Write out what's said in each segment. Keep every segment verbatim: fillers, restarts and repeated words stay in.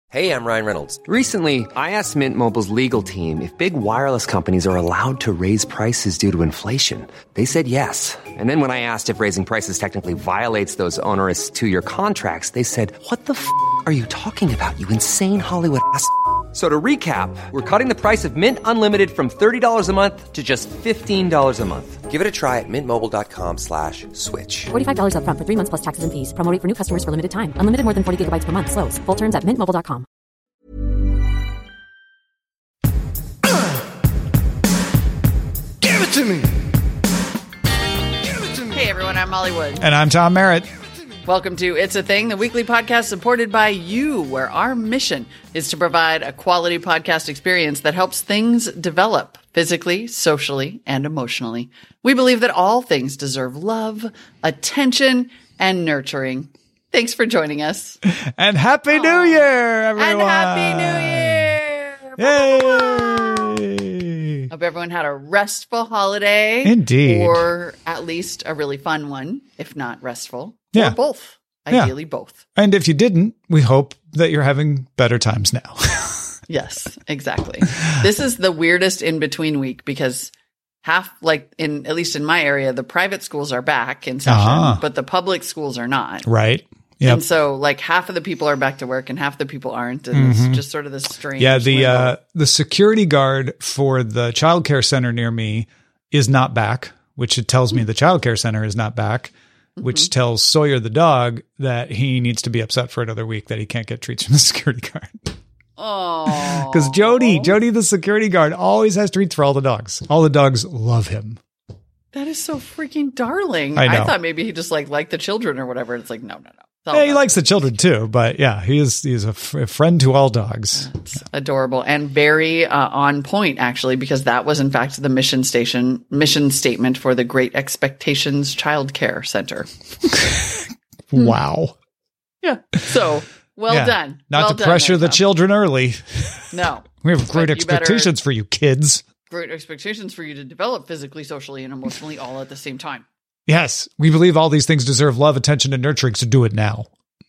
Hey, I'm Ryan Reynolds. Recently, I asked Mint Mobile's legal team if big wireless companies are allowed to raise prices due to inflation. They said yes. And then when I asked if raising prices technically violates those onerous two-year contracts, they said, what the f*** are you talking about, you insane Hollywood ass f- So to recap, we're cutting the price of Mint Unlimited from thirty dollars a month to just fifteen dollars a month. Give it a try at mintmobile.com slash switch. forty-five dollars up front for three months plus taxes and fees. Promo rate for new customers for limited time. Unlimited more than forty gigabytes per month. Slows full terms at mint mobile dot com. Give it to me. Give it to me. Hey everyone, I'm Molly Wood. And I'm Tom Merritt. Welcome to It's a Thing, the weekly podcast supported by you, where our mission is to provide a quality podcast experience that helps things develop physically, socially, and emotionally. We believe that all things deserve love, attention, and nurturing. Thanks for joining us. And Happy Aww. New Year, everyone. And Happy New Year. Yay. Hope everyone had a restful holiday. Indeed. Or at least a really fun one, if not restful. Yeah. Or both. Yeah. Ideally both. And if you didn't, we hope that you're having better times now. Yes, exactly. This is the weirdest in-between week because half, like in at least in my area, the private schools are back in session, Ah. but the public schools are not. Right. Yep. And so like half of the people are back to work and half the people aren't. And it's just sort of this strange. Yeah, the limbo. uh, the security guard for the childcare center near me is not back, which it tells me the childcare center is not back, which Mm-hmm. tells Sawyer the dog that he needs to be upset for another week that he can't get treats from the security guard. Oh. Because Jody, Jody, the security guard, always has treats for all the dogs. All the dogs love him. That is so freaking darling. I know. thought maybe he just like liked the children or whatever. It's like, no, no, no. It's all Yeah, he about likes the children too, but yeah, he is he is a, f- a friend to all dogs. It's adorable and very uh, on point, actually, because that was in fact the mission station mission statement for the Great Expectations Child Care Center. Wow. Yeah. So well Yeah. done. Not Well to done pressure there, the Tom. children early. No. We have great But you better- expectations for you kids. Great expectations for you to develop physically, socially, and emotionally all at the same time. Yes, we believe all these things deserve love, attention, and nurturing, so do it now.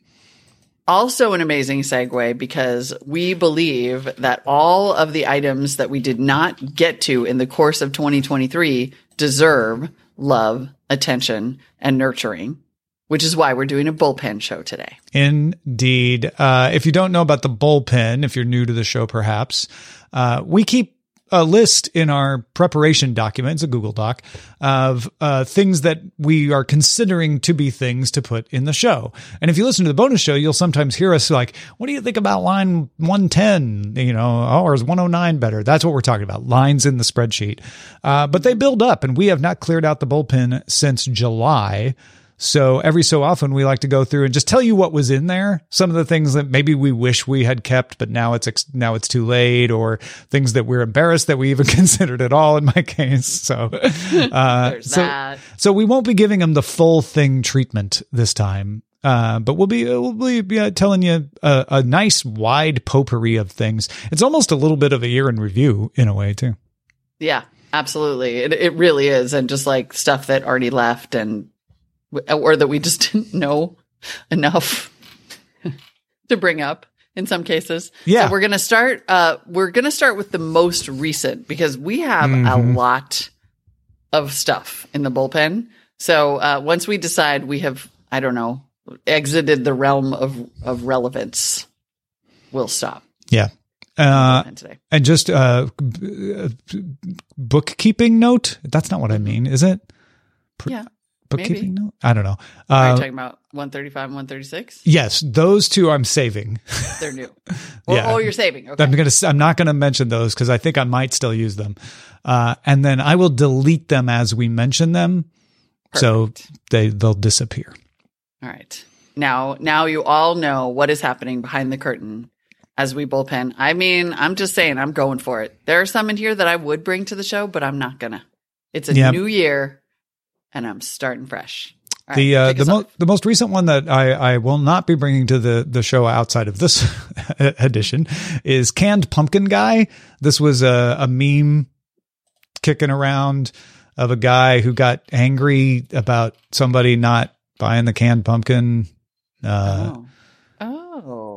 Also an amazing segue because we believe that all of the items that we did not get to in the course of twenty twenty-three deserve love, attention, and nurturing, which is why we're doing a bullpen show today. Indeed. Uh, if you don't know about the bullpen, if you're new to the show, perhaps, uh, we keep a list in our preparation document, it's a Google Doc, of uh, things that we are considering to be things to put in the show. And if you listen to the bonus show, you'll sometimes hear us like, what do you think about line one ten? You know, oh, or is one oh nine better? That's what we're talking about, lines in the spreadsheet. Uh, but they build up, and we have not cleared out the bullpen since July. So every so often we like to go through and just tell you what was in there. Some of the things that maybe we wish we had kept, but now it's ex- now it's too late, or things that we're embarrassed that we even considered at all in my case. So, uh, There's so, that. so we won't be giving them the full thing treatment this time. Uh, but we'll be, we'll be uh, telling you a, a nice wide potpourri of things. It's almost a little bit of a year in review in a way too. Yeah, absolutely. It, it really is. And just like stuff that already left and or that we just didn't know enough to bring up in some cases. Yeah. So we're going to start, uh, we're going to start with the most recent because we have Mm-hmm. a lot of stuff in the bullpen. So, uh, once we decide we have, I don't know, exited the realm of, of relevance, we'll stop. Yeah. Uh, bullpen today. and just uh, b- uh, bookkeeping note. That's not what I mean, is it? Pr- Yeah. Bookkeeping maybe. note? I don't know. Are you Uh, talking about one thirty-five and one thirty-six? yes, those two I'm saving. They're new. Or, Yeah. Oh, you're saving. Okay. I'm gonna. I'm not gonna mention those because I think I might still use them. Uh, and then I will delete them as we mention them, so Perfect. they they'll disappear. All right. Now, now you all know what is happening behind the curtain as we bullpen. I mean, I'm just saying, I'm going for it. There are some in here that I would bring to the show, but I'm not gonna. It's a Yep. new year, and I'm starting fresh. All right, The uh, kick the us mo- off. the most recent one that I, I will not be bringing to the, the show outside of this edition is Canned Pumpkin Guy. This was a, a meme kicking around of a guy who got angry about somebody not buying the canned pumpkin. Uh, oh. Oh.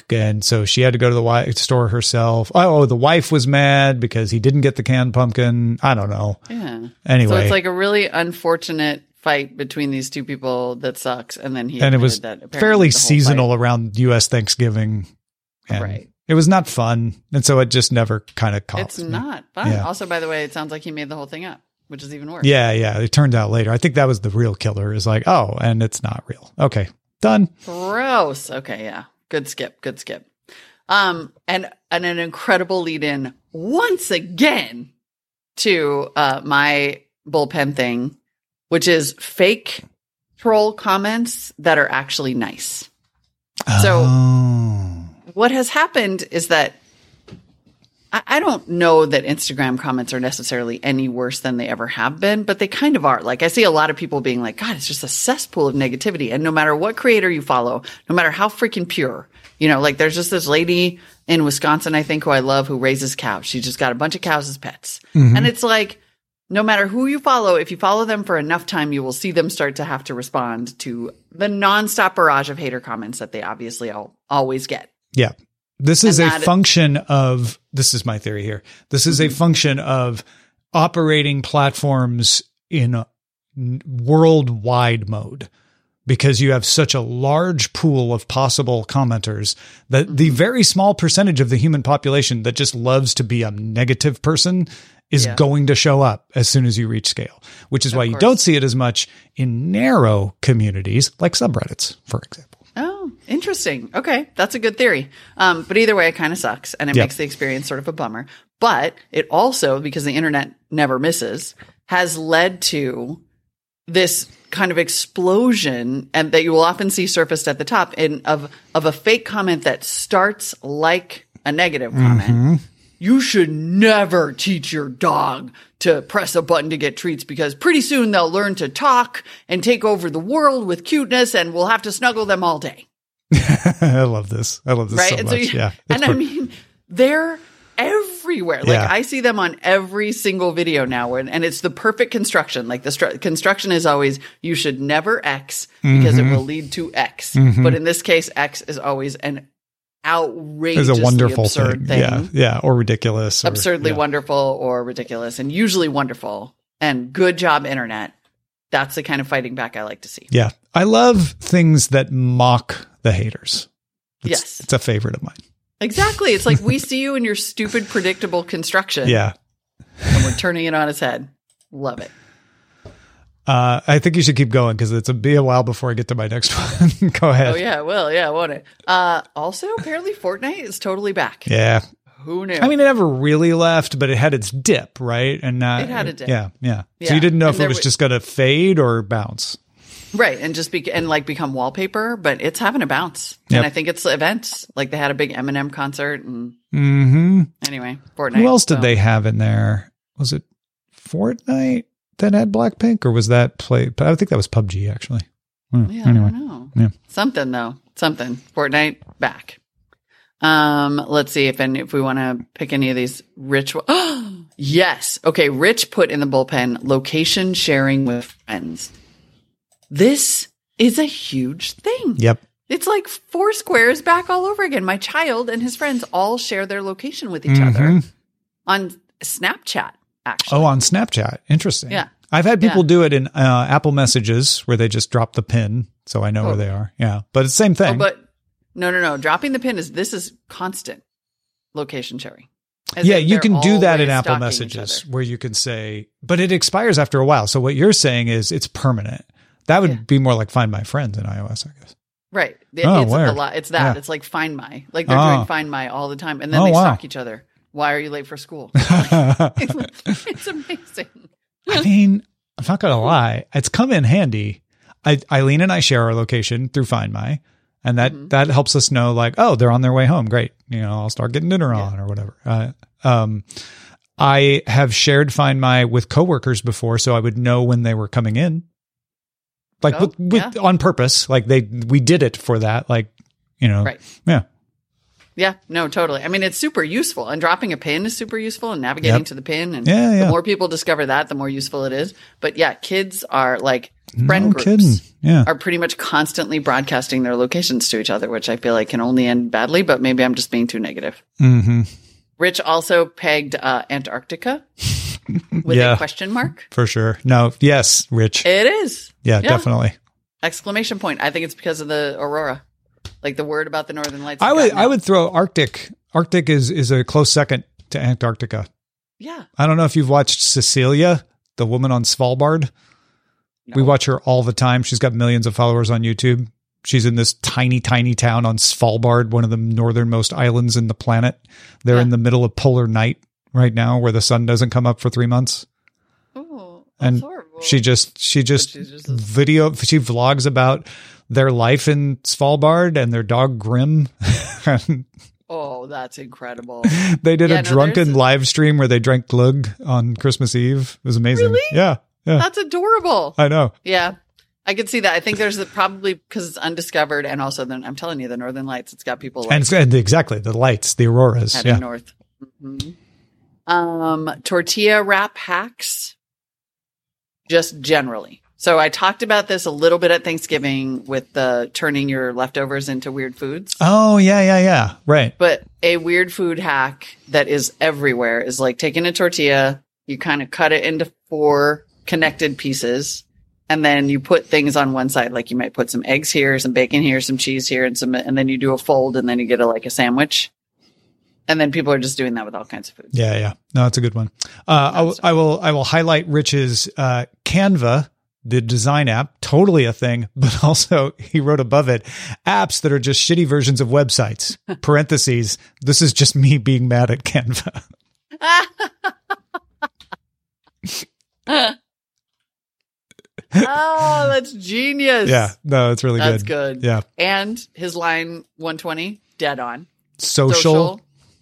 And so she had to go to the wi- store herself. Oh, the wife was mad because he didn't get the canned pumpkin. I don't know. Yeah. Anyway. So it's like a really unfortunate fight between these two people that sucks. And then he and it was that fairly seasonal fight. around U S Thanksgiving. And right. It was not fun. And so it just never kind of caught It's me. not fun. Yeah. Also, by the way, it sounds like he made the whole thing up, which is even worse. Yeah, yeah. It turned out later. I think that was the real killer is like, oh, and it's not real. Okay. Done. Gross. Okay, yeah. Good skip. Good skip. Um, and, and an incredible lead in once again to uh, my bullpen thing, which is fake troll comments that are actually nice. So Oh. what has happened is that I, I don't know that Instagram comments are necessarily any worse than they ever have been, but they kind of are. Like I see a lot of people being like, God, it's just a cesspool of negativity. And no matter what creator you follow, no matter how freaking pure, you know, like there's just this lady in Wisconsin, I think, who I love, who raises cows. She just got a bunch of cows as pets. Mm-hmm. And it's like, no matter who you follow, if you follow them for enough time, you will see them start to have to respond to the nonstop barrage of hater comments that they obviously all, always get. Yeah. This is And a that- function of, this is my theory here. This is a function of operating platforms in a n- worldwide mode because you have such a large pool of possible commenters that the very small percentage of the human population that just loves to be a negative person is Yeah. going to show up as soon as you reach scale, which is why you course. don't see it as much in narrow communities like subreddits, for example. Oh, interesting. Okay. That's a good theory. Um, but either way, it kind of sucks and it Yep. makes the experience sort of a bummer. But it also, because the internet never misses, has led to this kind of explosion and that you will often see surfaced at the top in of, of a fake comment that starts like a negative comment. Mm-hmm. You should never teach your dog to press a button to get treats because pretty soon they'll learn to talk and take over the world with cuteness and we'll have to snuggle them all day. I love this. I love this Right. so and much. so you, yeah. and It's I per- mean, they're everywhere. Like Yeah. I see them on every single video now and, and it's the perfect construction. Like the stru- construction is always, you should never X because Mm-hmm. it will lead to X. But in this case, X is always an outrageously It's a wonderful absurd thing. thing. Yeah. Yeah. Or ridiculous. Or, Absurdly yeah. wonderful or ridiculous and usually wonderful and good job internet. That's the kind of fighting back I like to see. Yeah. I love things that mock the haters. It's, Yes. It's a favorite of mine. Exactly. It's like we see you in your stupid, predictable construction. Yeah. And we're turning it on its head. Love it. Uh, I think you should keep going because it's a be a while before I get to my next one. Go ahead. Oh, yeah. Well, yeah, won't it? Uh, also, apparently Fortnite is totally back. Yeah. Who knew? I mean, it never really left, but it had its dip, right? And uh, It had a dip. Yeah. Yeah. So Yeah. you didn't know And if it there was wa- just going to fade or bounce. right. And just be, and like become wallpaper, but it's having a bounce. Yep. And I think it's events. Like they had a big Eminem concert. And Mm-hmm. anyway, Fortnite. Who else did so- they have in there? Was it Fortnite that had Blackpink, or was that play? I think that was P U B G actually. Hmm, Yeah, anyway, I don't know. yeah. Something though. Something. Fortnite back. Um, let's see if and if we want to pick any of these rich one- yes. Okay, Rich put in the bullpen location sharing with friends. This is a huge thing. Yep. It's like Foursquare is back all over again. My child and his friends all share their location with each Mhm. other on Snapchat, actually. Oh, on Snapchat. Interesting. Yeah. I've had people Yeah. do it in uh, Apple Messages where they just drop the pin so I know Oh. where they are. Yeah. But it's the same thing. Oh, but no, no, no. Dropping the pin is this is constant location sharing. As yeah, if you they're can do that in always Apple stalking each Messages other. where you can say, but it expires after a while. So what you're saying is it's permanent. That would Yeah. be more like Find My Friends in iOS, I guess. Right. It- Oh, it's a weird. lot. It's that. Yeah. It's like Find My. Like they're Oh. doing Find My all the time, and then Oh, they wow. stalk each other. Why are you late for school? It's amazing. I mean, I'm not going to lie. It's come in handy. I, Eileen and I share our location through Find My, and that, Mm-hmm. that helps us know like, oh, they're on their way home. Great. You know, I'll start getting dinner on or whatever. Uh, um, I have shared Find My with coworkers before, so I would know when they were coming in. Like Oh, with, with yeah. on purpose. Like they, we did it for that. Like, you know, Right. yeah. Yeah, no, totally. I mean, it's super useful, and dropping a pin is super useful, and navigating Yep. to the pin. And Yeah, yeah. the more people discover that, the more useful it is. But yeah, kids are like friend No groups kidding. Yeah. are pretty much constantly broadcasting their locations to each other, which I feel like can only end badly, but maybe I'm just being too negative. Mm-hmm. Rich also pegged uh, Antarctica with Yeah. a question mark. For sure. No. Yes, Rich. It is. yeah, definitely. Exclamation point. I think it's because of the aurora. Like the word about the Northern Lights. I has would gotten I out. would throw Arctic. Arctic is is a close second to Antarctica. Yeah. I don't know if you've watched Cecilia, the woman on Svalbard. We watch her all the time. She's got millions of followers on YouTube. She's in this tiny, tiny town on Svalbard, one of the northernmost islands in the planet. They're Yeah. in the middle of polar night right now, where the sun doesn't come up for three months. Oh, And that's horrible. she just she just, she's just a- video she vlogs about their life in Svalbard and their dog Grim. And Oh, that's incredible. they did Yeah, a no, drunken there's a- live stream where they drank glug on Christmas Eve. It was amazing. Really? Yeah, yeah. That's adorable. I know. Yeah. I could see that. I think there's the, probably because it's undiscovered, and also then I'm telling you, the Northern Lights. It's got people like And, it's, and exactly the lights, the auroras. heading Yeah. north. Mhm. Um, tortilla wrap hacks, just generally. So I talked about this a little bit at Thanksgiving with the turning your leftovers into weird foods. Oh yeah, yeah, yeah. Right. But a weird food hack that is everywhere is like taking a tortilla, you kind of cut it into four connected pieces, and then you put things on one side. Like you might put some eggs here, some bacon here, some cheese here, and some, and then you do a fold, and then you get a like a sandwich. And then people are just doing that with all kinds of food. Yeah, yeah. No, that's a good one. Uh, I, w- I will I will highlight Rich's uh, Canva, the design app, totally a thing, but also he wrote above it, apps that are just shitty versions of websites. Parentheses, this is just me being mad at Canva. Oh, that's genius. Yeah, no, it's really That's good. good. Yeah. And his line one twenty, dead on. Social,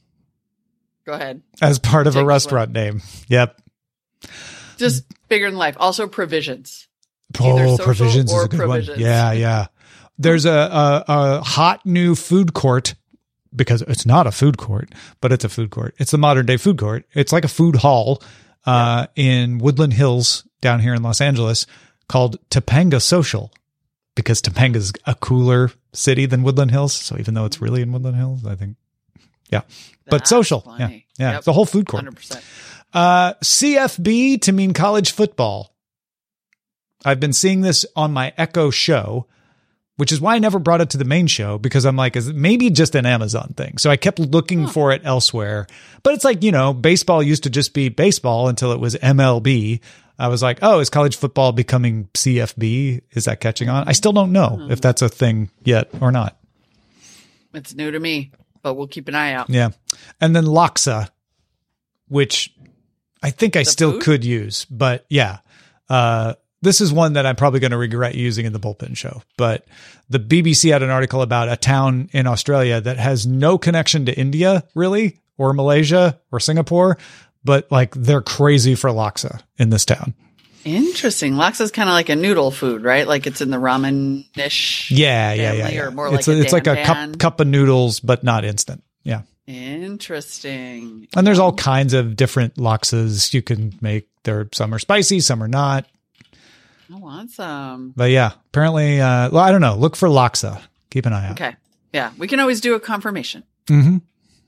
Go ahead. as part of Take a this restaurant name. Yep. Just bigger than life. Also provisions. Either Oh, social provisions is or a good provisions. one. Yeah, yeah. There's a, a a hot new food court, because it's not a food court, but it's a food court. It's the modern day food court. It's like a food hall uh, in Woodland Hills down here in Los Angeles called Topanga Social, because Topanga's a cooler city than Woodland Hills. So even though it's really in Woodland Hills, I think, yeah. But That's social, funny. yeah, yeah. Yep. It's a whole food court. one hundred percent. Uh, C F B to mean college football. I've been seeing this on my Echo show, which is why I never brought it to the main show, because I'm like, is it maybe just an Amazon thing? So I kept looking for it elsewhere. But it's like, you know, baseball used to just be baseball until it was M L B. I was like, oh, is college football becoming C F B? Is that catching on? I still don't know if that's a thing yet or not. It's new to me, but we'll keep an eye out. Yeah. And then Laksa, which I think I still food? could use, but yeah. Uh, this is one that I'm probably going to regret using in the Bullpen Show. But the B B C had an article about a town in Australia that has no connection to India, really, or Malaysia or Singapore, but like they're crazy for laksa in this town. Interesting. Laksa is kind of like a noodle food, right? Like it's in the ramen-ish Yeah, yeah, yeah. family, yeah. or more it's like a, a it's like a dan cup dan. cup of noodles, but not instant. Yeah. Interesting. And there's all kinds of different laksas you can make. There, some are spicy, some are not. Oh, awesome. But yeah, apparently, uh, well, I don't know. Look for laksa. Keep an eye out. Okay. Yeah. We can always do a confirmation. Mm-hmm.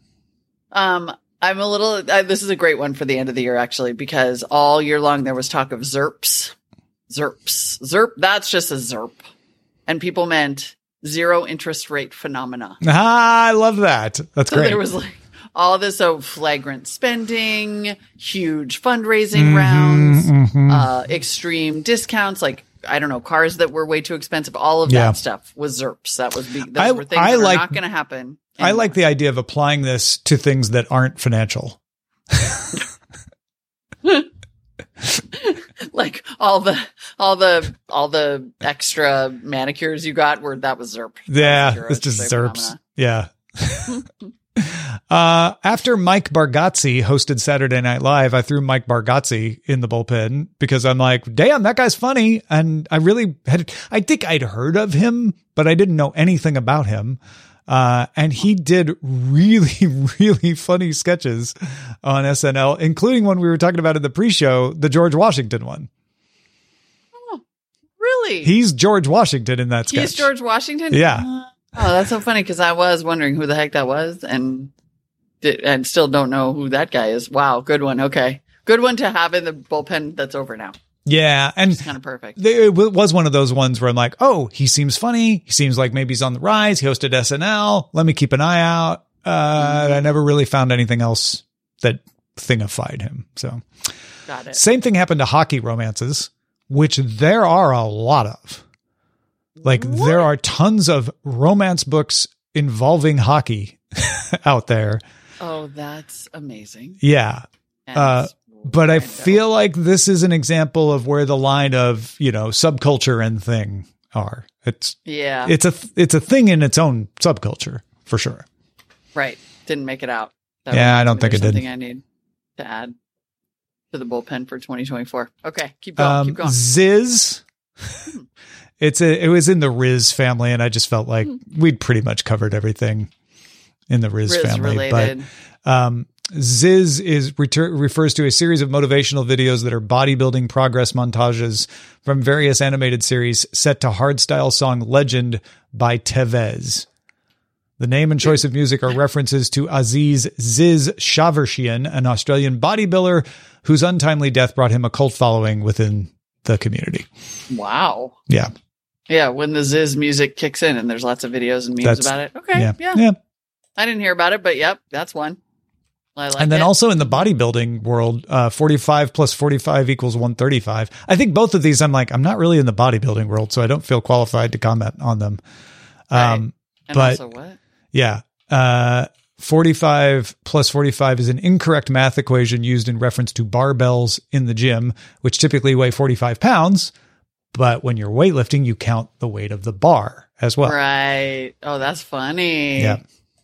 Um, I'm a little, uh, this is a great one for the end of the year, actually, because all year long there was talk of ZERPs. ZERPs. ZERP, that's just a ZERP. And people meant zero interest rate phenomena. Ah, I love that. That's So great. there was like all this so flagrant spending, huge fundraising Mm-hmm, rounds, uh, extreme discounts, like, I don't know, cars that were way too expensive. All of Yeah. that stuff was ZERPs. That was, be- those I- were things I that are like- not going to happen. I like the idea of applying this to things that aren't financial. Like all the, all the, all the extra manicures you got were, that was ZERP. That Yeah, was zero it's just interest rate ZERPs. phenomena. Yeah. uh, after Mike Bargatze hosted Saturday Night Live, I threw Mike Bargatze in the bullpen because I'm like, damn, that guy's funny. And I really had, I think I'd heard of him, but I didn't know anything about him. Uh, and he did really, really funny sketches on S N L, including one we were talking about in the pre-show, the George Washington one. Oh, really? He's George Washington in that sketch. He's George Washington? Yeah. Uh, oh, that's so funny because I was wondering who the heck that was and did, and still don't know who that guy is. Wow, good one. Okay. Good one to have in the bullpen that's over now. Yeah, and it's kind of perfect. They, it was one of those ones where I'm like, oh, he seems funny. He seems like maybe he's on the rise. He hosted S N L. Let me keep an eye out. Uh, mm-hmm. I never really found anything else that thingified him. So, got it. Same thing happened to hockey romances, which there are a lot of. Like what? There are tons of romance books involving hockey out there. Oh, that's amazing. Yeah. And uh, But I feel like this is an example of where the line of, you know, subculture and thing are. It's yeah, it's a it's a thing in its own subculture for sure. Right. Didn't make it out. That yeah, I don't think it did. Something I need to add to the bullpen for twenty twenty-four. Okay, keep going. Um, keep going. Ziz. it's a it was in the Riz family, and I just felt like we'd pretty much covered everything in the Riz, Riz family. Related. But um, Ziz is reter- refers to a series of motivational videos that are bodybuilding progress montages from various animated series set to hardstyle song Legend by Tevez. The name and choice of music are references to Aziz Ziz Shavershian, an Australian bodybuilder whose untimely death brought him a cult following within the community. Wow. Yeah. Yeah, when the Ziz music kicks in and there's lots of videos and memes That's, about it. Okay, yeah. yeah. yeah. I didn't hear about it, but yep, that's one. I like and then it. also in the bodybuilding world, uh, forty-five plus forty-five equals one thirty-five. I think both of these, I'm like, I'm not really in the bodybuilding world, so I don't feel qualified to comment on them. Um, right. And but also what? Yeah. Uh, forty-five plus forty-five is an incorrect math equation used in reference to barbells in the gym, which typically weigh forty-five pounds. But when you're weightlifting, you count the weight of the bar as well. Right. Oh, that's funny. Yeah.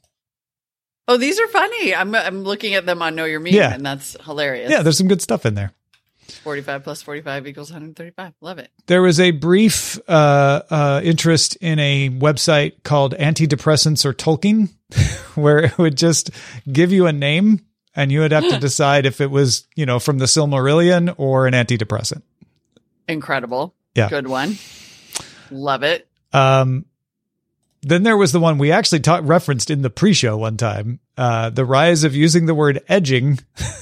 Oh, these are funny. I'm I'm looking at them on Know Your Meme, yeah. and that's hilarious. Yeah, there's some good stuff in there. forty-five plus forty-five equals one thirty-five. Love it. There was a brief uh, uh, interest in a website called Antidepressants or Tolkien, where it would just give you a name, and you would have to decide if it was, you know, from the Silmarillion or an antidepressant. Incredible. Yeah. Good one. Love it. Um, then there was the one we actually ta- referenced in the pre-show one time, uh, the rise of using the word edging.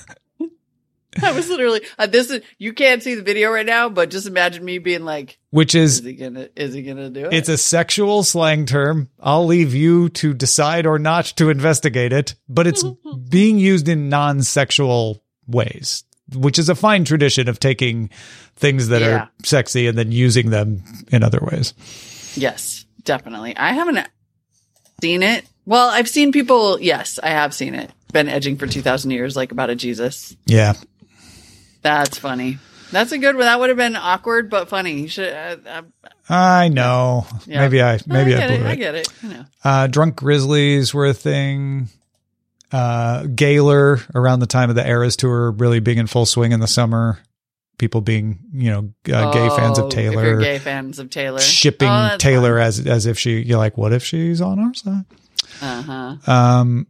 I was literally, uh, this is, you can't see the video right now, but just imagine me being like, which is, is he gonna, is he gonna do it? It's a sexual slang term. I'll leave you to decide or not to investigate it, but it's being used in non-sexual ways, which is a fine tradition of taking things that Yeah. are sexy and then using them in other ways. Yes, definitely. I haven't seen it. Well, I've seen people. Yes, I have seen it. Been edging for two thousand years, like about a Jesus. Yeah. That's funny. That's a good one. That would have been awkward, but funny. You should. Uh, uh, I know. Yeah. Maybe I, maybe I, I, get blew it. it. I get it. I know. Uh, drunk Grizzlies were a thing. Uh, Gaylor around the time of the Eras tour, really being in full swing in the summer. People being, you know, uh, gay fans of Oh, Taylor. If you're gay fans of Taylor. Shipping Oh, that's Taylor fun. as as if she, you're like, what if she's on our side? Uh-huh. Um,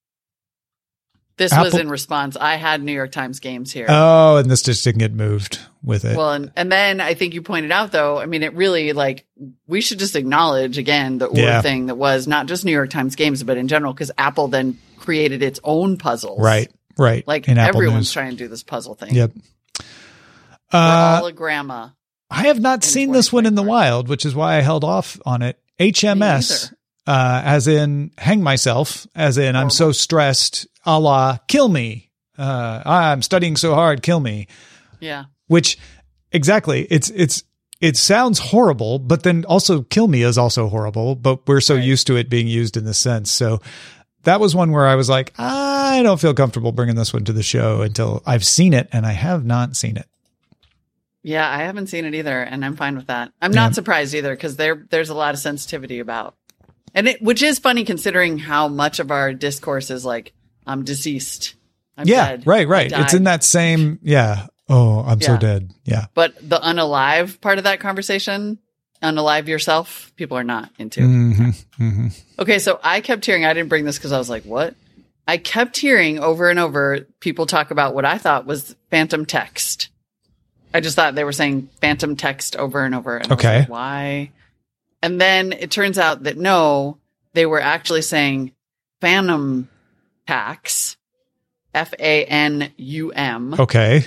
This Apple- was in response. I had New York Times games here. oh, and this just didn't get moved with it. Well, and, and then I think you pointed out, though, I mean, it really, like, we should just acknowledge, again, the or Yeah. thing that was not just New York Times games, but in general, because Apple then created its own puzzles. right, right. Like, in Apple everyone's News. trying to do this puzzle thing. Yep. We're Uh, all a grandma. I have not in seen this one in the twenty twenty-four. wild, which is why I held off on it. H M S, uh, as in hang myself, as in I'm so stressed, a la kill me. Uh, I'm studying so hard, kill me. Yeah. Which exactly, it's it's it sounds horrible, but then also kill me is also horrible. But we're so Right. used to it being used in this sense. So that was one where I was like, I don't feel comfortable bringing this one to the show until I've seen it, and I have not seen it. Yeah, I haven't seen it either, and I'm fine with that. I'm not surprised either, because there there's a lot of sensitivity about, and it, which is funny considering how much of our discourse is like, I'm deceased. I'm yeah, dead. right, I right. It's in died. that same, yeah. Oh, I'm so Yeah. dead. Yeah. But the unalive part of that conversation unalive yourself, people are not into. Mm-hmm, mm-hmm. Okay, so I kept hearing, I didn't bring this because I was like, what? I kept hearing over and over people talk about what I thought was phantom text. I just thought they were saying phantom text over and over. And I was Okay. like, why? And then it turns out that no, they were actually saying phantom tax, F A N U M, Okay.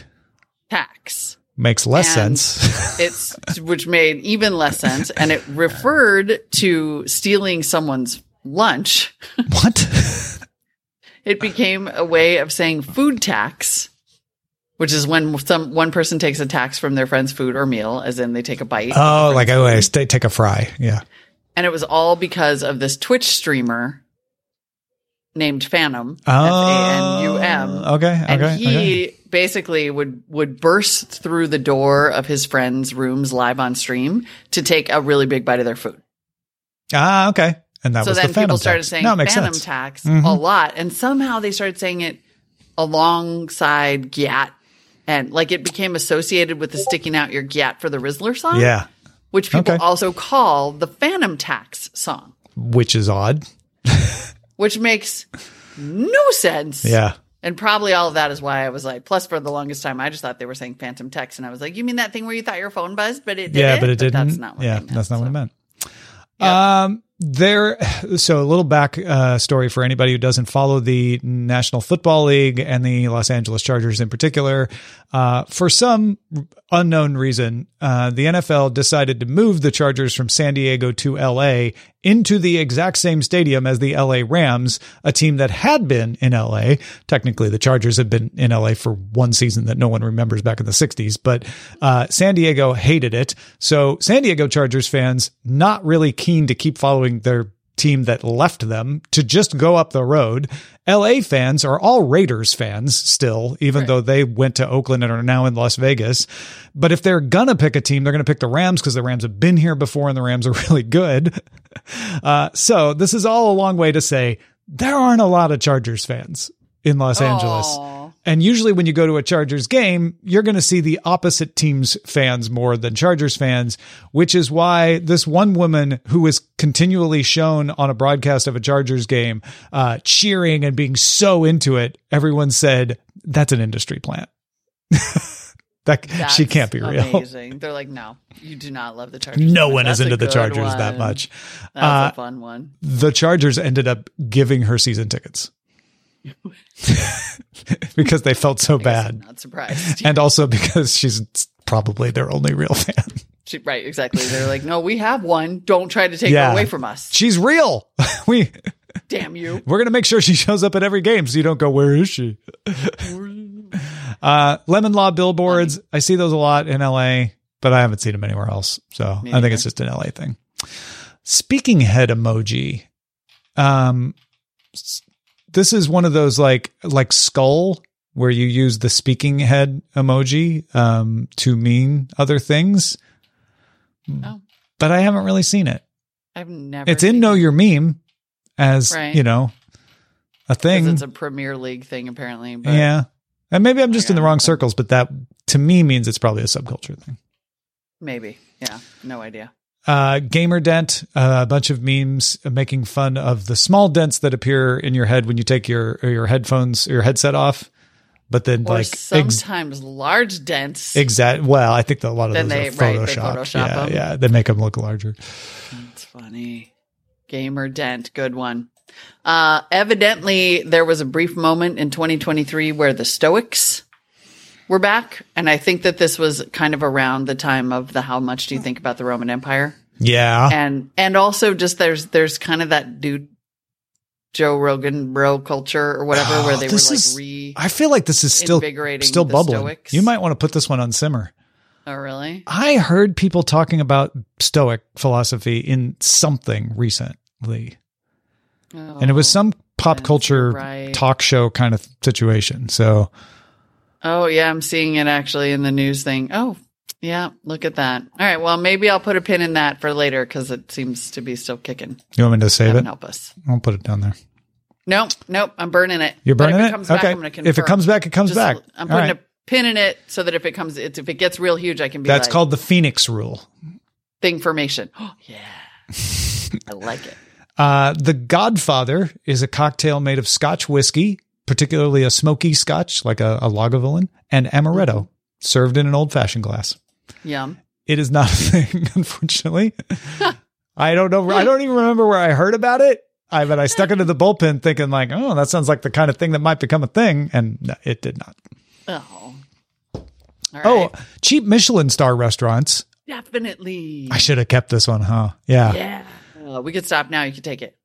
tax. Makes less And sense. it's which made even less sense, and it referred to stealing someone's lunch. What? It became a way of saying food tax, which is when some one person takes a tax from their friend's food or meal, as in they take a bite. Oh, like oh, I st- take a fry. Yeah. And it was all because of this Twitch streamer named Phantom, Oh, F A N U M. Okay. And okay. he okay. basically would, would burst through the door of his friends' rooms live on stream to take a really big bite of their food. Ah, okay. And that So was then the Phantom people started tax. saying no, it makes Phantom sense. tax Mhm. a lot. And somehow they started saying it alongside Gyat. And like it became associated with the sticking out your Gyat for the Rizzler song. Yeah. Which people Okay. also call the Phantom tax song. Which is odd. Which makes no sense. Yeah. And probably all of that is why I was like, plus for the longest time, I just thought they were saying phantom text. And I was like, you mean that thing where you thought your phone buzzed, but it didn't? Yeah, but it didn't. That's not what yeah, they meant, that's not so. what it meant. Yep. Um, there, so a little back uh, story for anybody who doesn't follow the National Football League and the Los Angeles Chargers in particular. Uh, for some unknown reason, uh, the N F L decided to move the Chargers from San Diego to L A into the exact same stadium as the L A Rams, a team that had been in L A. Technically, the Chargers had been in L A for one season that no one remembers back in the sixties, but uh, San Diego hated it. So San Diego Chargers fans, not really keen to keep following their team that left them, to just go up the road. L A fans are all Raiders fans still, even Right. though they went to Oakland and are now in Las Vegas. But if they're going to pick a team, they're going to pick the Rams because the Rams have been here before and the Rams are really good. Uh, so this is all a long way to say there aren't a lot of Chargers fans in Los Angeles. Aw. And usually when you go to a Chargers game, you're going to see the opposite team's fans more than Chargers fans, which is why this one woman who was continually shown on a broadcast of a Chargers game, uh, cheering and being so into it, everyone said, that's an industry plant. that That's she can't be real. Amazing. They're like, no, you do not love the Chargers. No that one much. is That's a into the good Chargers that one. much. That's Uh, a fun one. The Chargers ended up giving her season tickets because they felt so I guess I'm bad. not surprised. And also because she's probably their only real fan. She- right, exactly. They're like, no, we have one. Don't try to take Yeah. her away from us. She's real. we Damn you. we're gonna make sure she shows up at every game, so you don't go, where is she? uh, Lemon Law billboards. I see those a lot in L A, but I haven't seen them anywhere else. So Me I think neither. it's just an L A thing. Speaking head emoji. Um, s- this is one of those like like skull where you use the speaking head emoji um, to mean other things. Oh, But I haven't really seen it. I've never. It's in seen Know it. Your Meme as, Right. you know, a 'Cause thing. It's a Premier League thing, apparently. But Yeah. And maybe I'm just I in the got wrong nothing. circles, but that to me means it's probably a subculture thing. maybe. Yeah. No idea. Uh, Gamer Dent, uh, a bunch of memes making fun of the small dents that appear in your head when you take your your headphones, your headset off. But then, Or like, ex- sometimes large dents. exact. Well, I think that a lot of Then those they- are right, they Photoshop. Photoshop yeah, them. yeah, they make them look larger. That's funny. Gamer Dent. Good one. Uh, evidently, there was a brief moment in twenty twenty-three where the Stoics were back. And I think that this was kind of around the time of the How Much Do You Think About the Roman Empire? Yeah, And and also just there's there's kind of that dude Joe Rogan bro culture or whatever where they were This like is- re I feel like this is still invigorating still the bubbling. Stoics. You might want to put this one on simmer. Oh really? I heard people talking about Stoic philosophy in something recently, Oh, and it was some pop Vince, culture you're right. talk show kind of situation. So Oh yeah, I'm seeing it actually in the news thing. Oh yeah, look at that. All right, well maybe I'll put a pin in that for later because it seems to be still kicking. you want me to save Heaven it? help us. I'll put it down there. Nope, nope, I'm burning it. You're But burning if it? it comes back, Okay. I'm gonna If it confirm. comes back, it comes Just- back. I'm All putting right. a pin in it so that if it comes, it's, if it gets real huge, I can be That's like, called the Phoenix rule. thing formation. Oh, yeah. I like it. Uh, the Godfather is a cocktail made of Scotch whiskey, particularly a smoky Scotch, like a, a Lagavulin, and amaretto, mm-hmm. served in an old-fashioned glass. Yum. It is not a thing, unfortunately. I don't know. I don't even remember where I heard about it. I but I stuck it in the bullpen thinking like, oh, that sounds like the kind of thing that might become a thing, and no, it did not. Oh. All right. Oh, cheap Michelin star restaurants. Definitely. I should have kept this one, huh? Yeah. Yeah. Uh, we could stop now. You could take it.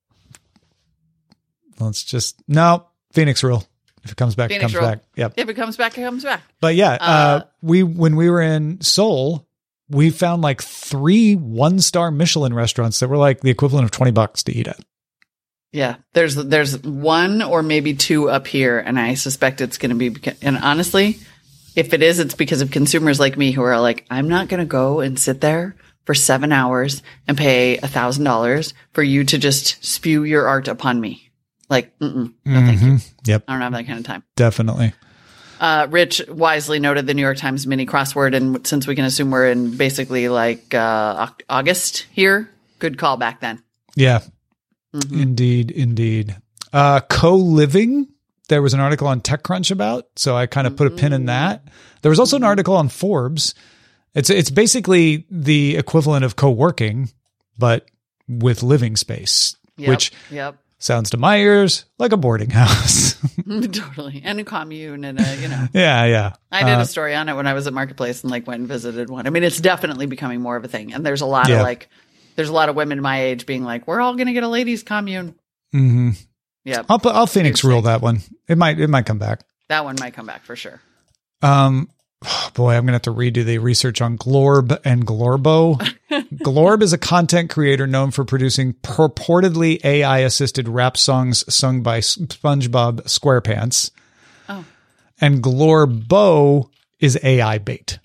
Let's just no Phoenix rule. If it comes back, Phoenix it comes rule. back. Yep. If it comes back, it comes back. But yeah, uh, Uh, we when we were in Seoul, we found like three one-star Michelin restaurants that were like the equivalent of twenty bucks to eat at. Yeah, there's there's one or maybe two up here, and I suspect it's going to be. Beca- and honestly, if it is, it's because of consumers like me who are like, I'm not going to go and sit there for seven hours and pay a thousand dollars for you to just spew your art upon me. Like, mm-mm, no, thank you. Yep, I don't have that kind of time. definitely. Uh, Rich wisely noted the New York Times mini crossword, and since we can assume we're in basically like uh, August here, good call back then. Yeah, Mm-hmm. indeed, indeed. Uh, co-living. There was an article on TechCrunch about, so I kind of put a pin in that. There was also an article on Forbes. It's it's basically the equivalent of co-working, but with living space, Yep, which yep. sounds to my ears like a boarding house. Totally. And a commune and a, you know. yeah, yeah. I did Uh, a story on it when I was at Marketplace and like went and visited one. I mean, it's definitely becoming more of a thing. And there's a lot Yeah. of like, there's a lot of women my age being like, we're all going to get a ladies commune. mhm. Yeah. I'll put, I'll Phoenix Huge rule thing. that one. It might it might come back. That one might come back for sure. Um, oh boy, I'm gonna have to redo the research on Glorb and Glorbo. Glorb is a content creator known for producing purportedly A I assisted rap songs sung by SpongeBob SquarePants. Oh. And Glorbo is A I bait.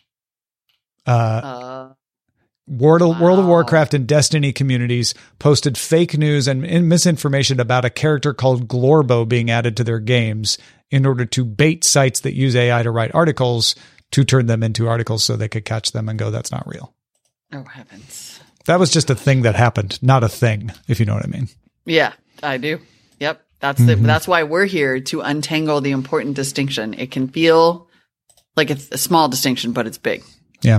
Uh, Uh, World of, Wow. World of Warcraft and Destiny communities posted fake news and in- misinformation about a character called Glorbo being added to their games in order to bait sites that use A I to write articles to turn them into articles so they could catch them and go, that's not real. oh, heavens. That was just a thing that happened, not a thing, if you know what I mean. Yeah, I do. Yep. That's the, that's why we're here to untangle the important distinction. It can feel like it's a small distinction, but it's big. Yeah.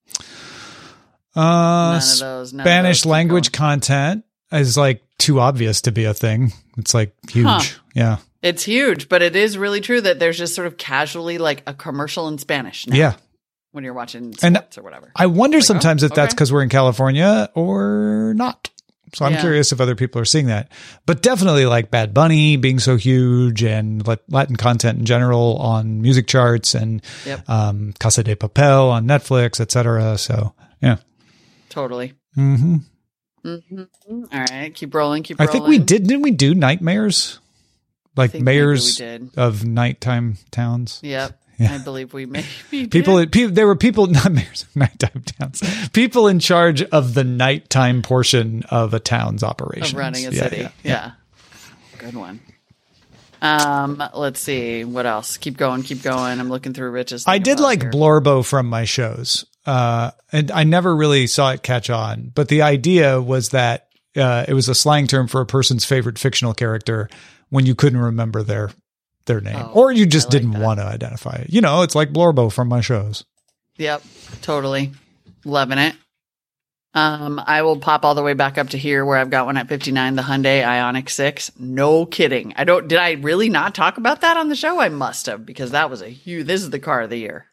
Uh, None of those. None of Spanish those keep language going. content is like too obvious to be a thing. It's like huge. Huh. Yeah. It's huge, but it is really true that there's just sort of casually like a commercial in Spanish now Yeah. when you're watching And sports or whatever. I wonder Like, sometimes oh, if that's okay. because we're in California or not. So I'm Yeah. curious if other people are seeing that. But definitely like Bad Bunny being so huge and Lat- Latin content in general on music charts and Yep. um, Casa de Papel on Netflix, et cetera. So, yeah. Totally. hmm Mm-hmm. All right. Keep rolling. Keep I rolling. think we did. Didn't we do Nightmares? Like think maybe mayors we did. of nighttime towns? Yep. Yeah. I believe we maybe did. People, people, there were people, not mayors of nighttime towns, people in charge of the nighttime portion of a town's operations. of running a Yeah, city. yeah, Yeah, yeah. Good one. Um, let's see what else. Keep going, keep going. I'm looking through Rich's. I thing did about like here. Blorbo from my shows, uh, and I never really saw it catch on. But the idea was that uh, it was a slang term for a person's favorite fictional character when you couldn't remember their their name, Oh, or you just I like didn't that. want to identify it. You know, it's like Blorbo from my shows. Yep, totally loving it. Um, I will pop all the way back up to here where I've got one at fifty-nine, the Hyundai Ioniq six. No kidding. I don't. Did I really not talk about that on the show? I must have, because that was a huge. This is the car of the year.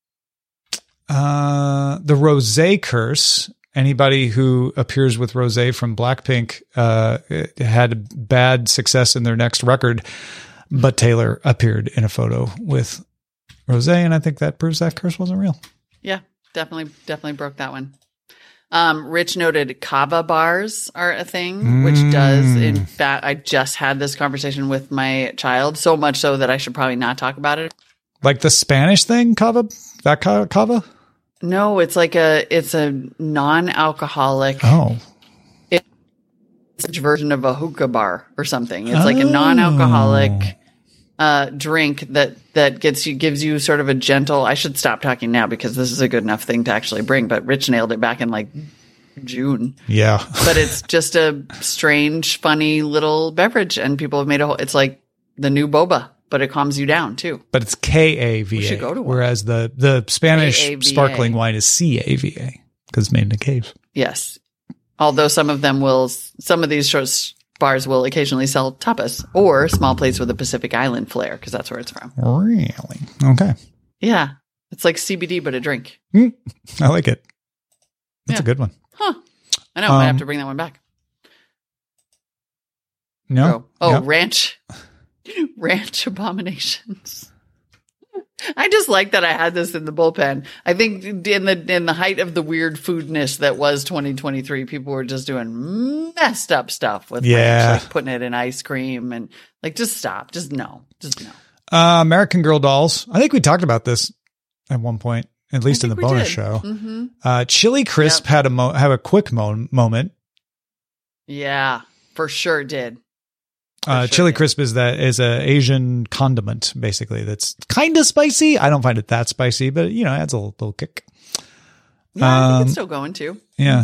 Uh, the Rosé curse. Anybody who appears with Rosé from Blackpink uh, had bad success in their next record, but Taylor appeared in a photo with Rosé, and I think that proves that curse wasn't real. Yeah, definitely, definitely broke that one. Um, Rich noted kava bars are a thing, which does, in fact, I just had this conversation with my child, so much so that I should probably not talk about it. Like the Spanish thing, cava? That ca- cava? No, it's like a, it's a non-alcoholic Oh. version of a hookah bar or something. It's like a Oh. non-alcoholic uh, drink that, that gets you, gives you sort of a gentle, I should stop talking now because this is a good enough thing to actually bring, but Rich nailed it back in like June. Yeah. But it's just a strange, funny little beverage, and people have made a whole, it's like the new boba, but it calms you down too. But it's K A V A. We should go to one. Whereas the, the Spanish K A V A. sparkling wine is C A V A because it's made in a cave. Yes. Although some of them will, some of these short bars will occasionally sell tapas or small plates with a Pacific Island flair, because that's where it's from. Really? Okay. Yeah. It's like C B D, but a drink. Mm, I like it. That's Yeah. a good one. Huh. I know. I might have Um, to bring that one back. No. Oh, oh No. ranch. Ranch abominations. I just like that I had this in the bullpen. I think in the in the height of the weird foodness that was twenty twenty-three, people were just doing messed up stuff with Yeah. ranch, like putting it in ice cream and like just stop, just no, just no. Uh, American Girl dolls. I think we talked about this at one point, at least in the think we bonus did. show. Mm-hmm. Uh, Chili Crisp Yep. had a mo- have a quick mo- moment. Yeah, for sure did. Uh, sure, Chili yeah. Crisp is that is a Asian condiment, basically. That's kind of spicy. I don't find it that spicy, but you know, it adds a little, little kick. Yeah, I think Um, it's still going too. Yeah.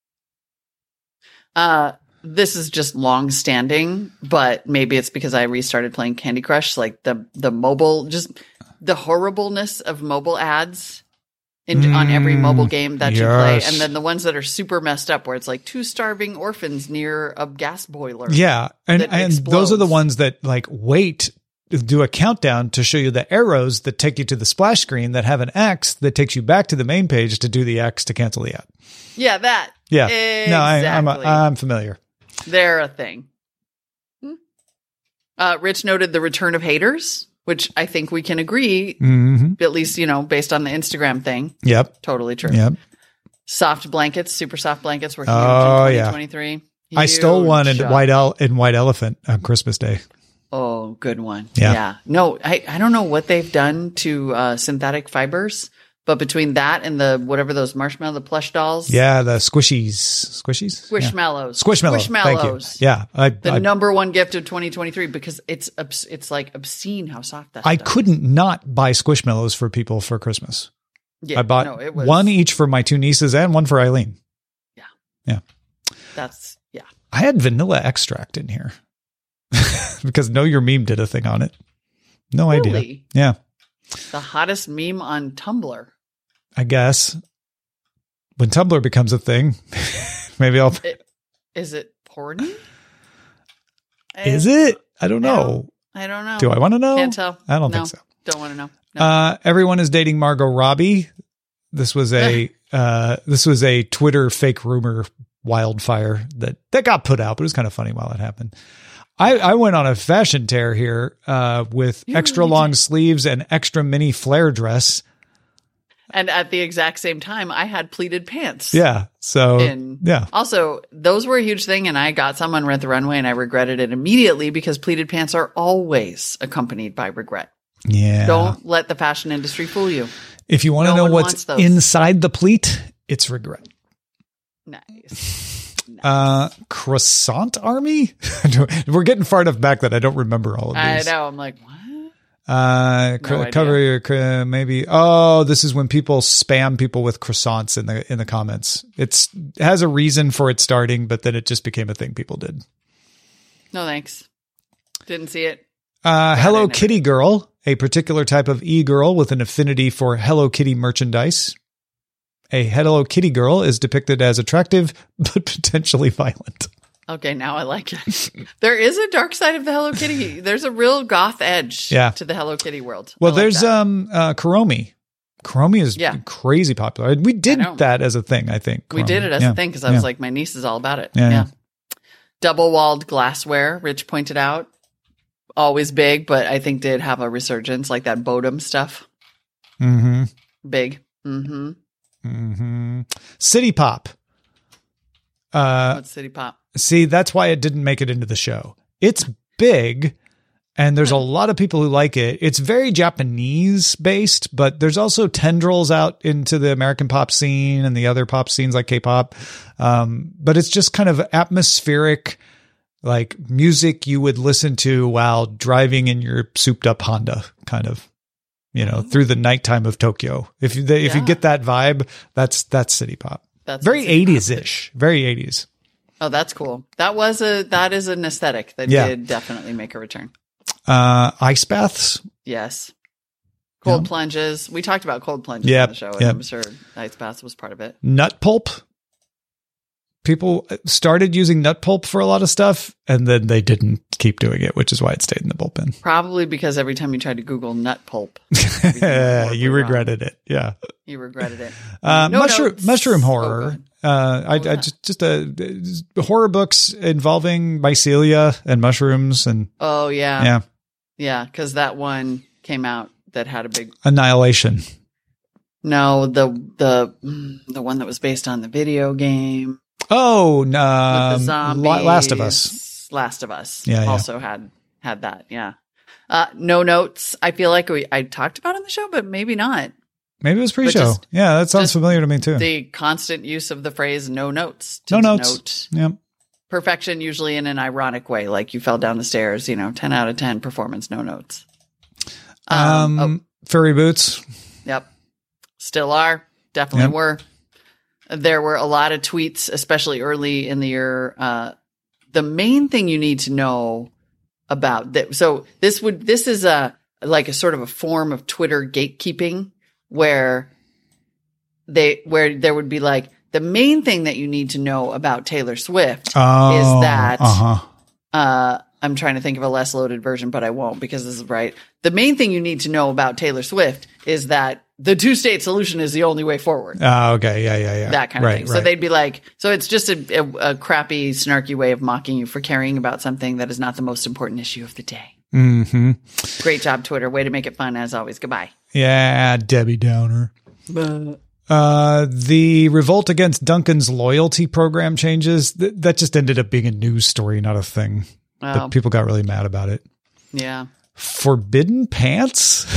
Uh, this is just long standing, but maybe it's because I restarted playing Candy Crush. Like the the mobile, just the horribleness of mobile ads in, on every mobile game that you play, yes. and then the ones that are super messed up, where it's like two starving orphans near a gas boiler. Yeah. And, that and those are the explodes. ones that like wait, do a countdown to show you the arrows that take you to the splash screen that have an X that takes you back to the main page to do the X to cancel the ad. Yeah, that. Yeah. Exactly. No, I, I'm, a, I'm familiar. They're a thing. Hmm. Uh, Rich noted the return of haters, which I think we can agree, hmm at least, you know, based on the Instagram thing. Yep. Totally true. Yep. Soft blankets, super soft blankets were huge Oh, in yeah. twenty twenty-three. I stole Huge. one in White El- in White Elephant on Christmas Day. Oh, good one. Yeah. Yeah. No, I, I don't know what they've done to uh, synthetic fibers, but between that and the whatever those marshmallow, the plush dolls, Yeah, the squishies. Squishies? Yeah. Squishmallows, Squishmallow. Thank you. Squishmallows. Yeah. I, The I, number one gift of twenty twenty-three, because it's obs- it's like obscene how soft that I stuff couldn't not buy Squishmallows for people for Christmas. is. Yeah, I bought no, it was, one each for my two nieces and one for Eileen. That's, yeah. I had vanilla extract in here because Know Your Meme did a thing on it. No idea. Really? Yeah, The hottest meme on Tumblr. I guess when Tumblr becomes a thing, maybe I'll. It, is it porny? Is it? I don't I know. don't- I don't know. Do I want to know? Can't tell. I don't No, think so. Don't want to know. No. Uh, everyone is dating Margot Robbie. This was a uh, this was a Twitter fake rumor wildfire that that got put out, but it was kind of funny while it happened. I, I went on a fashion tear here uh, with You extra really long did. sleeves and extra mini flare dress. And at the exact same time, I had pleated pants. Yeah. So And yeah. also, those were a huge thing, and I got some on Rent the Runway, and I regretted it immediately because pleated pants are always accompanied by regret. Yeah. Don't let the fashion industry fool you. If you want to no know one what's wants those. inside the pleat, it's regret. Nice. Uh, croissant army. We're getting far enough back that I don't remember all of I these. know. I'm like, what? Uh, cr- No idea. cover your cr- maybe. Oh, this is when people spam people with croissants in the in the comments. It's it has a reason for it starting, but then it just became a thing people did. No, thanks. Didn't see it. Uh, I Hello never Kitty girl, a particular type of e-girl with an affinity for Hello Kitty merchandise. A Hello Kitty girl is depicted as attractive but potentially violent. Okay, now I like it. There is a dark side of the Hello Kitty. There's a real goth edge Yeah. to the Hello Kitty world. Well, I like there's that. um uh Kuromi. Kuromi is Yeah. crazy popular. We did know. that as a thing, I think. We Kuromi. did it as Yeah. a thing because I Yeah. was like, my niece is all about it. Yeah, yeah. Double walled glassware, Rich pointed out. Always big, but I think did have a resurgence, like that Bodum stuff. Mm-hmm. Big. Mm-hmm. Mm-hmm. City Pop. Uh, What's City Pop? see, that's why it didn't make it into the show. It's big, and there's a lot of people who like it. It's very Japanese based, but there's also tendrils out into the American pop scene and the other pop scenes like K-pop. Um, but it's just kind of atmospheric, like music you would listen to while driving in your souped up Honda, kind of, you know, through the nighttime of Tokyo. If you, if you Yeah. get that vibe, that's, that's City Pop. That's Very what's eighties ish. Very eighties. Oh, that's cool. That was a that is an aesthetic that Yeah. did definitely make a return. Uh, ice baths. Yes. Cold Yeah. plunges. We talked about cold plunges Yep, on the show. yep. I'm sure ice baths was part of it. Nut pulp. People started using nut pulp for a lot of stuff, and then they didn't keep doing it, which is why it stayed in the bullpen. Probably because every time you tried to Google nut pulp, You regretted it. Yeah. you regretted it. Uh, No mushroom, notes. mushroom Oh, horror. go ahead. uh, I, I that? just, just uh, horror books involving mycelia and mushrooms and Oh yeah, yeah, yeah. Because that one came out that had a big Annihilation. no the the mm, the one that was based on the video game Oh, with the um, zombies. La- Last of Us. Last of Us. Yeah, yeah. also had had that. Yeah. Uh, no notes. I feel like we I talked about it on the show, but maybe not. Maybe it was pre-show. just- Yeah, that sounds just familiar to me too. The constant use of the phrase "no notes" to No notes. denote Yep. perfection, usually in an ironic way, like you fell down the stairs. You know, ten out of ten performance, no notes. Um, oh, furry boots. yep, still are, definitely Yep. were. There were a lot of tweets, especially early in the year. Uh, the main thing you need to know about that. So this would this is a like a sort of a form of Twitter gatekeeping where they where there would be like the main thing that you need to know about Taylor Swift Oh, is that uh-huh. uh, I'm trying to think of a less loaded version, but I won't because this is right. The main thing you need to know about Taylor Swift is that the two state solution is the only way forward. Oh, okay. Yeah, yeah, yeah. That kind of right, thing. So right. they'd be like, so it's just a, a, a crappy, snarky way of mocking you for caring about something that is not the most important issue of the day. Mm-hmm. Great job, Twitter. Way to make it fun as always. Goodbye. Yeah, Debbie Downer. Uh, the revolt against Duncan's loyalty program changes, th- that just ended up being a news story, not a thing. Oh. But people got really mad about it. Yeah. Forbidden pants?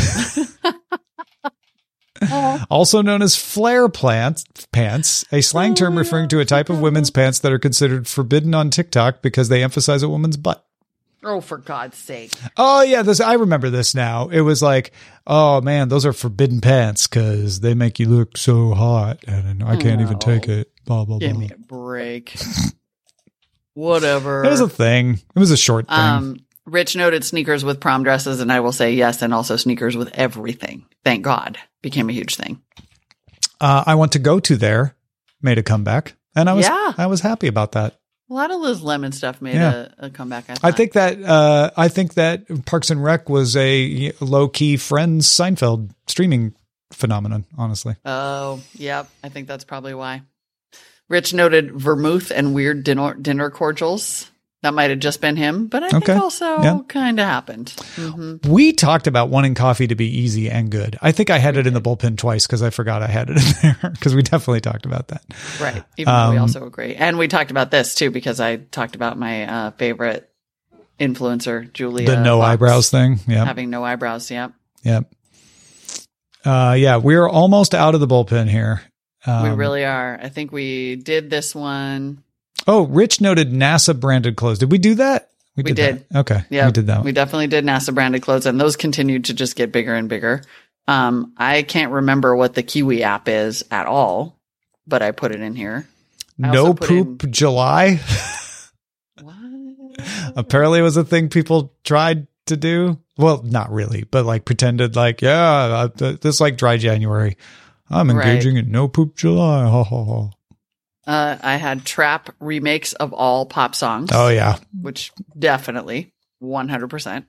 Also known as flare plant, pants, a slang term referring to a type of women's pants that are considered forbidden on TikTok because they emphasize a woman's butt. Oh, for God's sake. Oh yeah, this I remember this now. It was like, oh man, those are forbidden pants because they make you look so hot, and I can't even take it. Blah blah Give blah. me a break. Whatever. It was a thing. It was a short thing. Um, Rich noted sneakers with prom dresses, and I will say yes, and also sneakers with everything. Thank God, became a huge thing. uh, I want to go to there. Made a comeback, and I was Yeah. I was happy about that. A lot of Liz Lemon stuff made Yeah. a, a comeback. I, I thought. think that uh, I think that Parks and Rec was a low key Friends Seinfeld streaming phenomenon. Honestly, Oh, yep. I think that's probably why. Rich noted vermouth and weird dinner dinner cordials. That might have just been him, but I Okay. think also Yeah. kind of happened. hmm we talked about wanting coffee to be easy and good. I think I had it in the bullpen twice because I forgot I had it in there because we definitely talked about that. Right. Even though we Um, also agree. And we talked about this too, because I talked about my uh, favorite influencer, Julia. The no Fox, eyebrows thing. Yeah. Having no eyebrows. Yep. Yep. Uh, yeah, we're almost out of the bullpen here. Um, we really are. I think we did this one. Oh, Rich noted NASA branded clothes. Did we do that? We did. that. Okay. Yeah, We did that. We One. definitely did NASA branded clothes, and those continued to just get bigger and bigger. Um, I can't remember what the Kiwi app is at all, but I put it in here. I also No put poop in- July. What? Apparently it was a thing people tried to do. Well, not really, but like pretended like, yeah, uh, this is like dry January. I'm Right. engaging in no poop July. Ha, ha, ha. Uh, I had trap remakes of all pop songs. Oh yeah. Which definitely one hundred percent.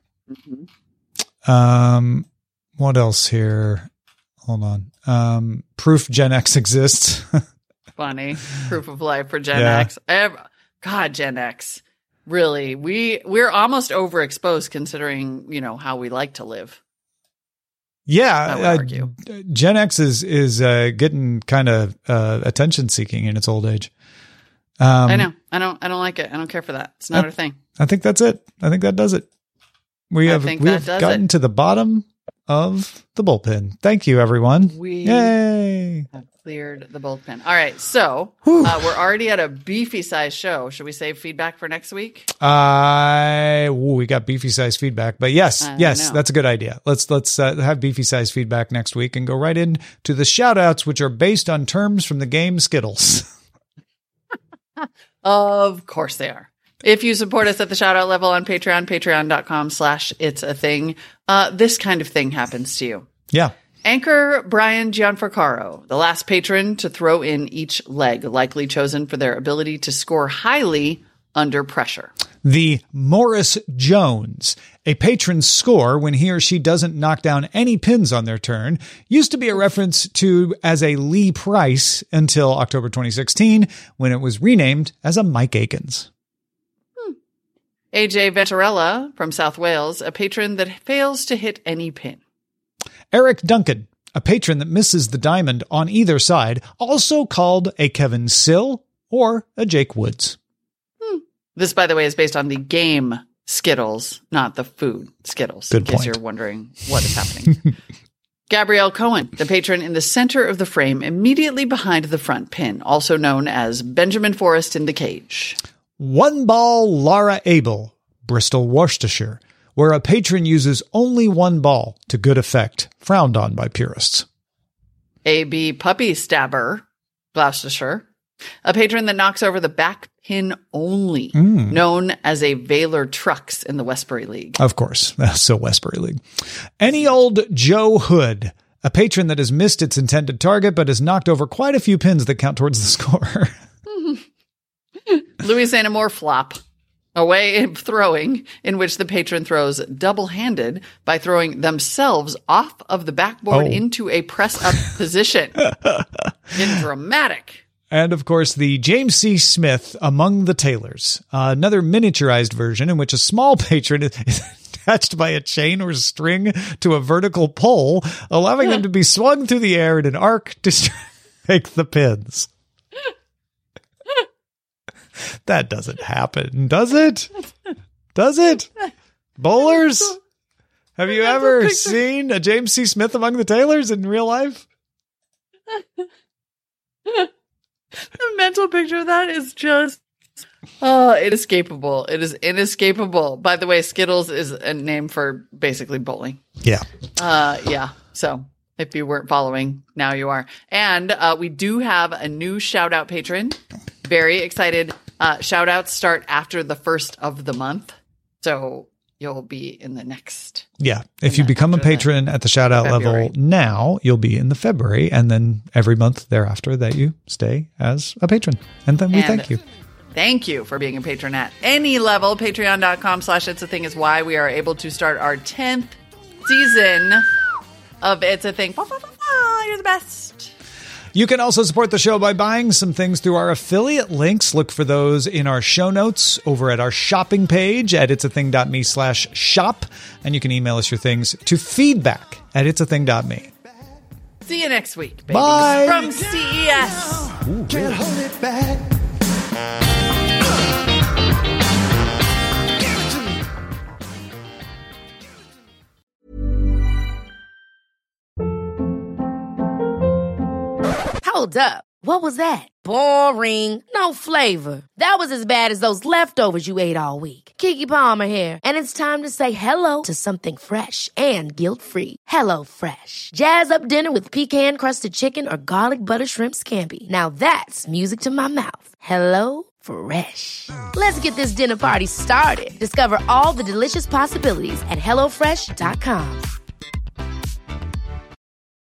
Um, what else here? Hold on. Um, proof Gen X exists. Funny. Proof of life for Gen Yeah. X. Ev- God, Gen X. Really, we we're almost overexposed considering, you know, how we like to live. Yeah, I would uh, argue. Gen X is is uh, getting kind of uh, attention seeking in its old age. Um, I know. I don't I don't like it. I don't care for that. It's not Uh, our thing. I think that's it. I think that does it. We I have think we that have does gotten it. to the bottom of the bullpen. Thank you, everyone. We Yay! have cleared the bullpen. All right, so uh, we're already at a beefy size show. Should we save feedback for next week? I ooh, we got beefy size feedback, but yes, I yes, know. that's a good idea. Let's let's uh, have beefy size feedback next week and go right in to the shout outs, which are based on terms from the game Skittles. Of course they are. If you support us at the shout out level on Patreon, patreon.com slash it's a thing, uh, this kind of thing happens to you. Yeah. Anchor Brian Gianfrancaro, the last patron to throw in each leg, likely chosen for their ability to score highly under pressure. The Morris Jones, a patron's score when he or she doesn't knock down any pins on their turn, used to be a reference to as a Lee Price until October twenty sixteen, when it was renamed as a Mike Akins. A J Venturella from South Wales, a patron that fails to hit any pin. Eric Duncan, a patron that misses the diamond on either side, also called a Kevin Sill or a Jake Woods. Hmm. This, by the way, is based on the game Skittles, not the food Skittles. Good in case point. you're wondering what is happening. Gabrielle Cohen, the patron in the center of the frame immediately behind the front pin, also known as Benjamin Forrest in the cage. One Ball Laura Abel, Bristol, Worcestershire, where a patron uses only one ball to good effect, frowned on by purists. A B Puppy Stabber, Gloucestershire, a patron that knocks over the back pin only, Mm. known as a Valor Trucks in the Westbury League. Of course, so Westbury League. Any old Joe Hood, a patron that has missed its intended target but has knocked over quite a few pins that count towards the score. Louisiana Moore Flop, a way of throwing in which the patron throws double-handed by throwing themselves off of the backboard Oh. into a press-up position. Getting dramatic. And, of course, the James C. Smith Among the Tailors, uh, another miniaturized version in which a small patron is attached by a chain or string to a vertical pole, allowing them to be swung through the air in an arc to strike the pins. That doesn't happen, does it? Does it? Bowlers? Have you ever seen a James C. Smith Among the Tailors in real life? The mental picture of that is just, oh, inescapable. It is inescapable. By the way, Skittles is a name for basically bowling. Yeah. Uh, yeah. So if you weren't following, now you are. And uh, we do have a new shout out patron. Very excited. Uh, shout outs start after the first of the month. So you'll be in the next. Yeah. If you become a patron at the shout out level now, you'll be in the February, and then every month thereafter that you stay as a patron. And then we And thank you. Thank you for being a patron at any level. Patreon.com slash It's a Thing is why we are able to start our tenth season of It's a Thing. You're the best. You can also support the show by buying some things through our affiliate links. Look for those in our show notes over at our shopping page at itsathing.me slash shop. And you can email us your things to feedback at itsathing.me. See you next week, baby. Bye. From C E S. Ooh, Can't really? hold it back. Give it to me. Hold up. What was that? Boring. No flavor. That was as bad as those leftovers you ate all week. Keke Palmer here, and it's time to say hello to something fresh and guilt-free. Hello Fresh. Jazz up dinner with pecan-crusted chicken or garlic butter shrimp scampi. Now that's music to my mouth. Hello Fresh. Let's get this dinner party started. Discover all the delicious possibilities at hello fresh dot com.